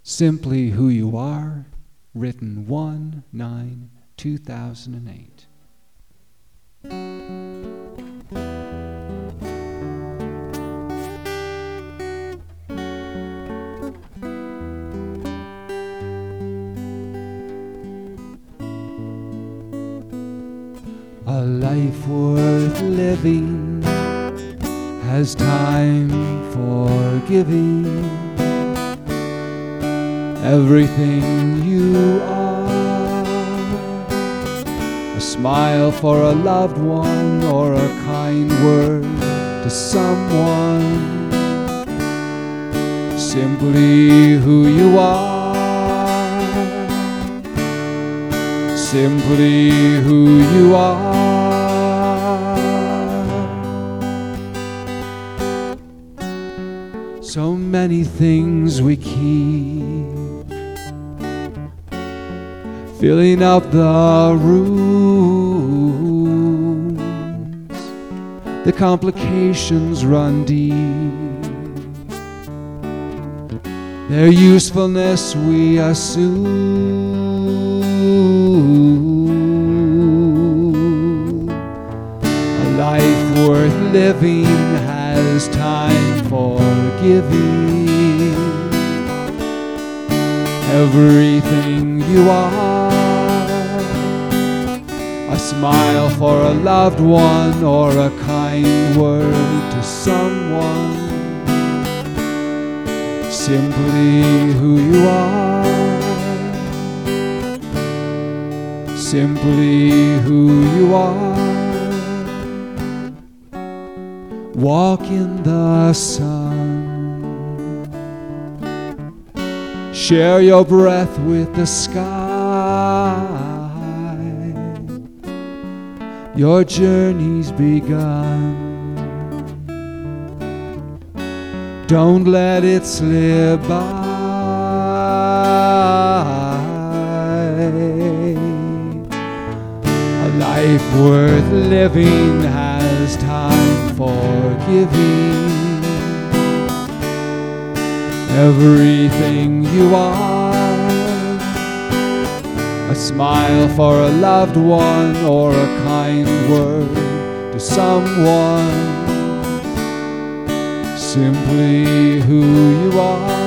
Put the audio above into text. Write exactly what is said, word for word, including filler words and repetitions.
Simply Who You Are, written one nine two thousand eight. A life worth living has time for giving everything you are. A smile for a loved one or a kind word to someone. Simply who you are. Simply who you are. So many things we keep, filling up the rooms. The complications run deep. Their usefulness we assume. A life worth living has time for giving everything you are. A smile for a loved one or a kind word to someone. Simply who you are. Simply who you are. Walk in the sun. Share your breath with the sky. Your journey's begun. Don't let it slip by. A life worth living has time for giving everything you are. A smile for a loved one or a kind word to someone. Simply who you are.